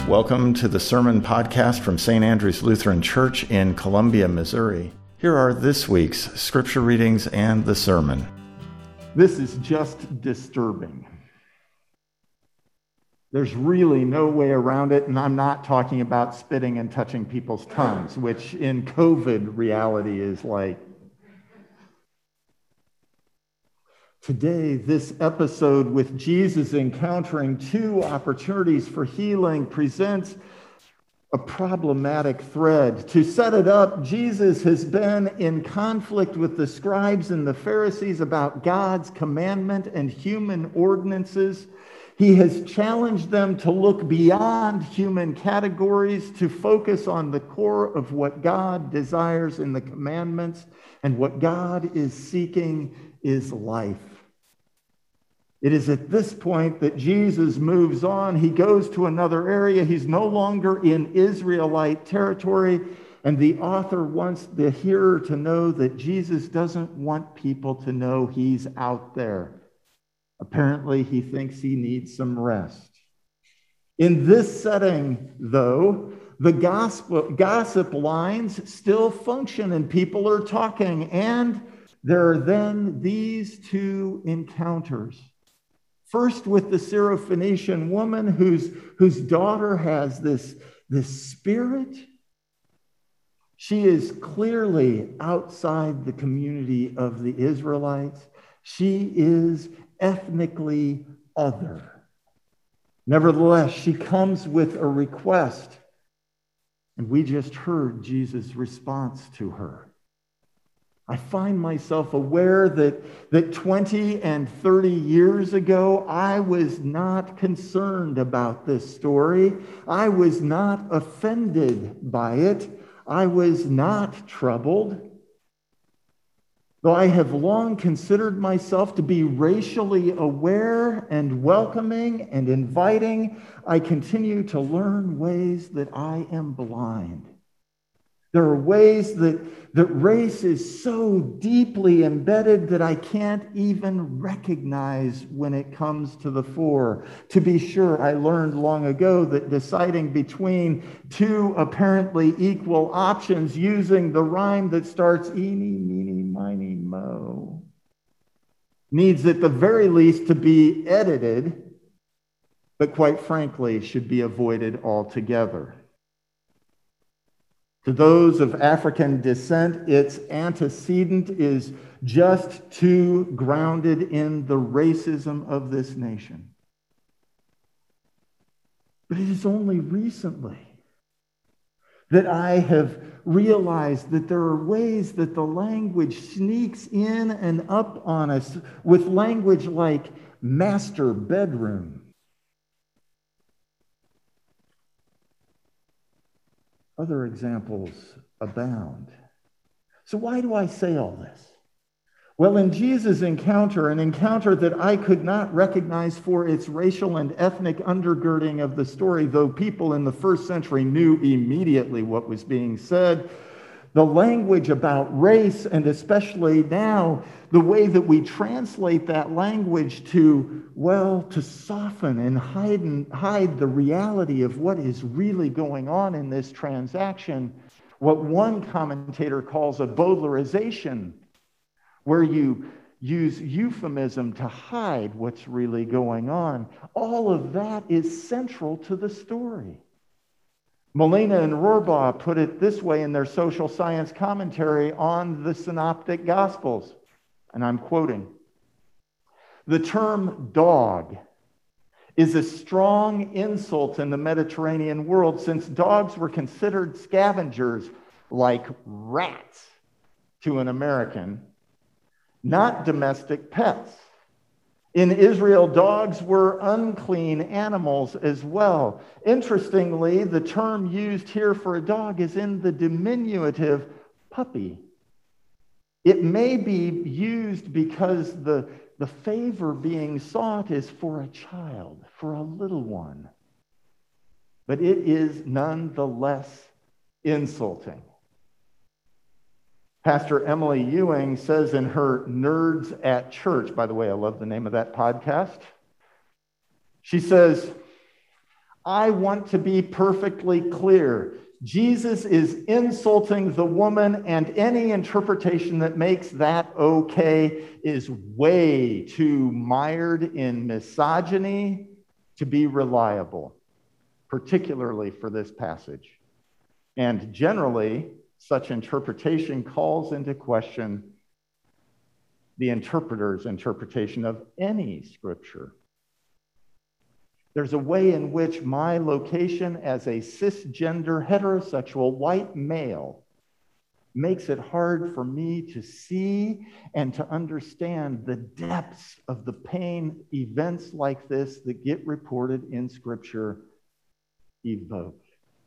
Welcome to the Sermon Podcast from St. Andrew's Lutheran Church in Columbia, Missouri. Here are this week's scripture readings and the sermon. This is just disturbing. There's really no way around it, and I'm not talking about spitting and touching people's tongues, which in COVID reality is like. Today, this episode with Jesus encountering two opportunities for healing presents a problematic thread. To set it up, Jesus has been in conflict with the scribes and the Pharisees about God's commandment and human ordinances. He has challenged them to look beyond human categories, to focus on the core of what God desires in the commandments, and what God is seeking is life. It is at this point that Jesus moves on. He goes to another area. He's no longer in Israelite territory, and the author wants the hearer to know that Jesus doesn't want people to know he's out there. Apparently, he thinks he needs some rest. In this setting, though, the gossip lines still function and people are talking, and there are then these two encounters. First, with the Syrophoenician woman whose daughter has this spirit. She is clearly outside the community of the Israelites. She is ethnically other. Nevertheless, she comes with a request, and we just heard Jesus' response to her. I find myself aware that 20 and 30 years ago, I was not concerned about this story. I was not offended by it. I was not troubled. Though I have long considered myself to be racially aware and welcoming and inviting, I continue to learn ways that I am blind. There are ways that race is so deeply embedded that I can't even recognize when it comes to the fore. To be sure, I learned long ago that deciding between two apparently equal options using the rhyme that starts eeny, meeny, miny, mo needs at the very least to be edited, but quite frankly should be avoided altogether. To those of African descent, its antecedent is just too grounded in the racism of this nation. But it is only recently that I have realized that there are ways that the language sneaks in and up on us with language like master bedroom. Other examples abound. So why do I say all this? Well, in Jesus' encounter, an encounter that I could not recognize for its racial and ethnic undergirding of the story, though people in the first century knew immediately what was being said, the language about race, and especially now, the way that we translate that language to soften and hide the reality of what is really going on in this transaction, what one commentator calls a Baudelarization, where you use euphemism to hide what's really going on. All of that is central to the story. Molina and Rohrbaugh put it this way in their social science commentary on the Synoptic Gospels, and I'm quoting, "The term dog is a strong insult in the Mediterranean world, since dogs were considered scavengers like rats to an American, not domestic pets. In Israel, dogs were unclean animals as well. Interestingly, the term used here for a dog is in the diminutive puppy. It may be used because the favor being sought is for a child, for a little one. But it is nonetheless insulting." Pastor Emily Ewing says in her Nerds at Church, by the way, I love the name of that podcast. She says, I want to be perfectly clear. Jesus is insulting the woman, and any interpretation that makes that okay is way too mired in misogyny to be reliable, particularly for this passage. And generally, such interpretation calls into question the interpreter's interpretation of any scripture. There's a way in which my location as a cisgender, heterosexual, white male makes it hard for me to see and to understand the depths of the pain events like this that get reported in Scripture evoke.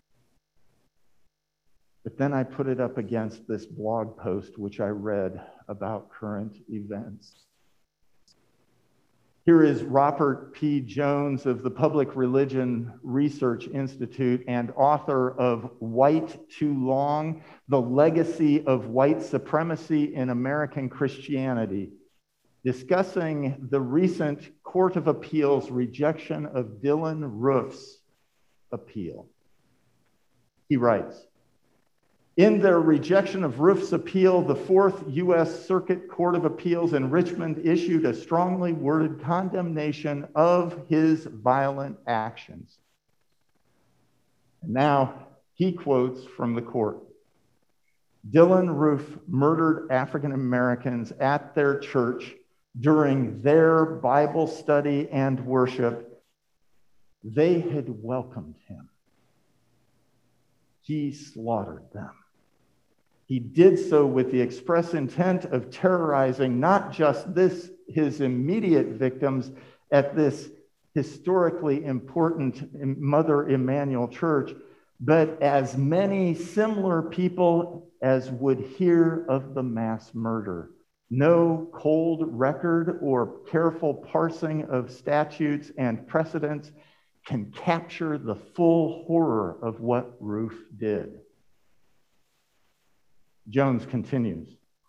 But then I put it up against this blog post which I read about current events. Here is Robert P. Jones of the Public Religion Research Institute and author of White Too Long, The Legacy of White Supremacy in American Christianity, discussing the recent Court of Appeals rejection of Dylann Roof's appeal. He writes, in their rejection of Roof's appeal, the Fourth U.S. Circuit Court of Appeals in Richmond issued a strongly worded condemnation of his violent actions. And now he quotes from the court. Dylann Roof murdered African Americans at their church during their Bible study and worship. They had welcomed him. He slaughtered them. He did so with the express intent of terrorizing not just his immediate victims at this historically important Mother Emanuel Church, but as many similar people as would hear of the mass murder. No cold record or careful parsing of statutes and precedents can capture the full horror of what Roof did. Jones continues.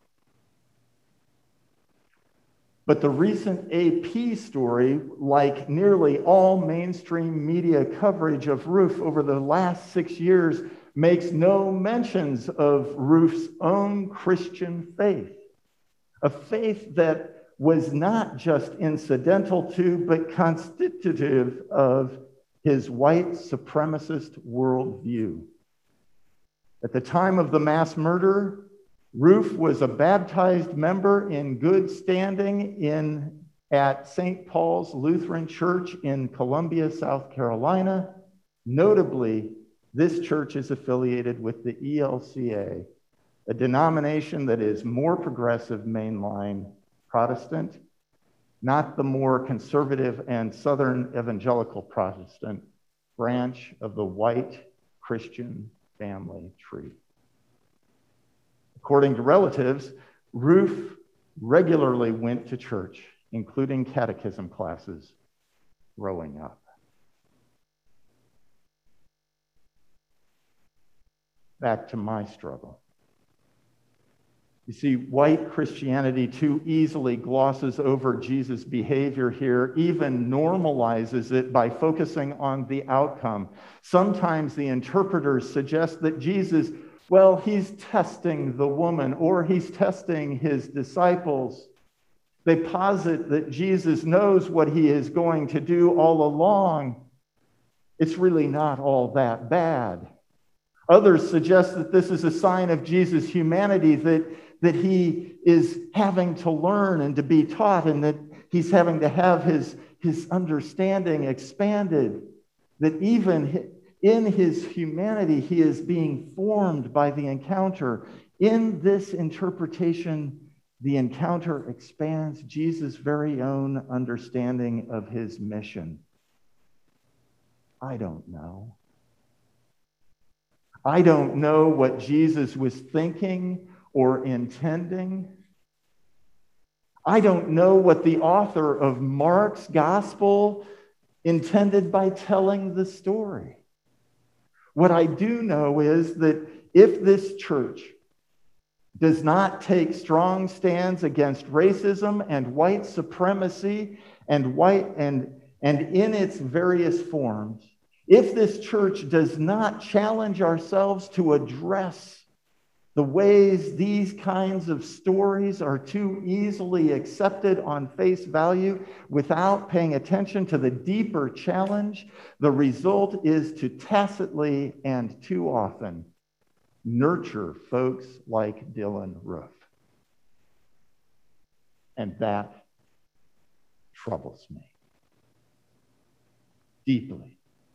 But the recent AP story, like nearly all mainstream media coverage of Roof over the last 6 years, makes no mentions of Roof's own Christian faith, a faith that was not just incidental to, but constitutive of his white supremacist worldview. At the time of the mass murder, Roof was a baptized member in good standing at St. Paul's Lutheran Church in Columbia, South Carolina. Notably, this church is affiliated with the ELCA, a denomination that is more progressive mainline Protestant, not the more conservative and Southern evangelical Protestant branch of the white Christian family tree. According to relatives, Roof regularly went to church, including catechism classes, growing up. Back to my struggle. You see, white Christianity too easily glosses over Jesus' behavior here, even normalizes it by focusing on the outcome. Sometimes the interpreters suggest that Jesus, well, he's testing the woman or he's testing his disciples. They posit that Jesus knows what he is going to do all along. It's really not all that bad. Others suggest that this is a sign of Jesus' humanity, that he is having to learn and to be taught, and that he's having to have his understanding expanded, that even in his humanity, he is being formed by the encounter. In this interpretation, the encounter expands Jesus' very own understanding of his mission. I don't know. I don't know what Jesus was thinking or intending. I don't know what the author of Mark's gospel intended by telling the story. What I do know is that if this church does not take strong stands against racism and white supremacy and in its various forms, if this church does not challenge ourselves to address the ways these kinds of stories are too easily accepted on face value without paying attention to the deeper challenge, the result is to tacitly and too often nurture folks like Dylann Roof. And that troubles me deeply.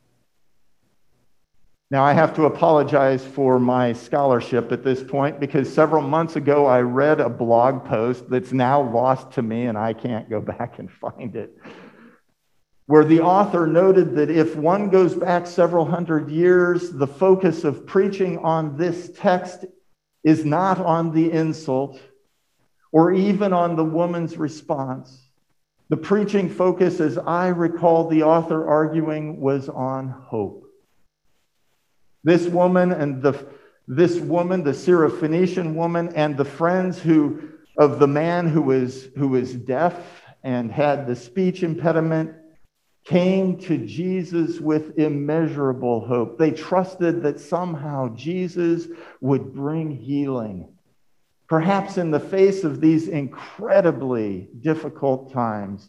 Now, I have to apologize for my scholarship at this point because several months ago I read a blog post that's now lost to me and I can't go back and find it, where the author noted that if one goes back several hundred years, the focus of preaching on this text is not on the insult or even on the woman's response. The preaching focus, as I recall the author arguing, was on hope. This woman, the Syrophoenician woman, and the friends of the man who was deaf and had the speech impediment came to Jesus with immeasurable hope. They trusted that somehow Jesus would bring healing, perhaps in the face of these incredibly difficult times.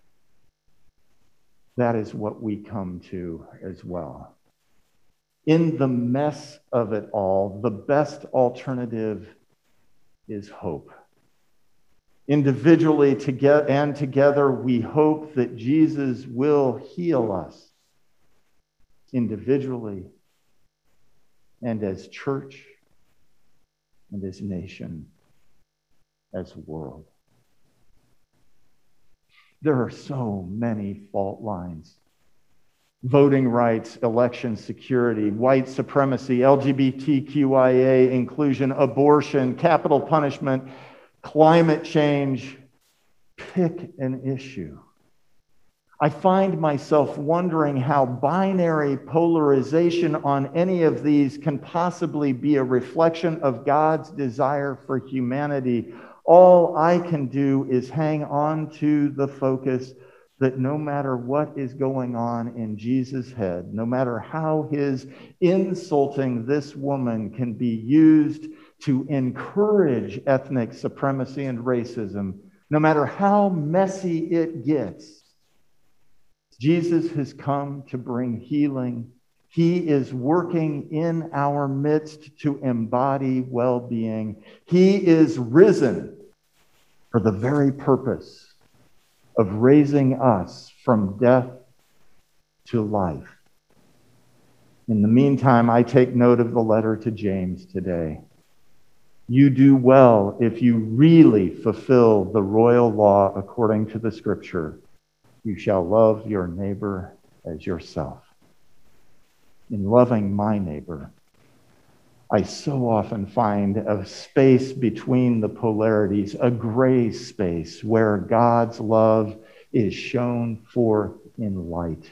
That is what we come to as well. In the mess of it all, the best alternative is hope. Individually and together, we hope that Jesus will heal us individually and as church and as nation, as world. There are so many fault lines. Voting rights, election security, white supremacy, LGBTQIA inclusion, abortion, capital punishment, climate change. Pick an issue. I find myself wondering how binary polarization on any of these can possibly be a reflection of God's desire for humanity. All I can do is hang on to the focus that no matter what is going on in Jesus' head, no matter how his insulting this woman can be used to encourage ethnic supremacy and racism, no matter how messy it gets, Jesus has come to bring healing. He is working in our midst to embody well-being. He is risen for the very purpose of raising us from death to life. In the meantime, I take note of the letter to James today. You do well if you really fulfill the royal law according to the scripture. You shall love your neighbor as yourself. In loving my neighbor, I so often find a space between the polarities, a gray space where God's love is shown forth in light.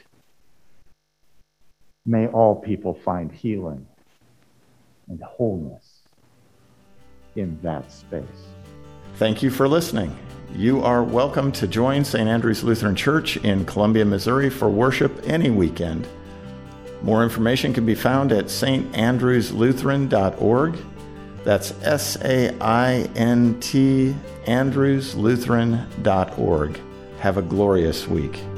May all people find healing and wholeness in that space. Thank you for listening. You are welcome to join St. Andrew's Lutheran Church in Columbia, Missouri for worship any weekend. More information can be found at standrewslutheran.org. That's SAINT andrewslutheran.org. Have a glorious week.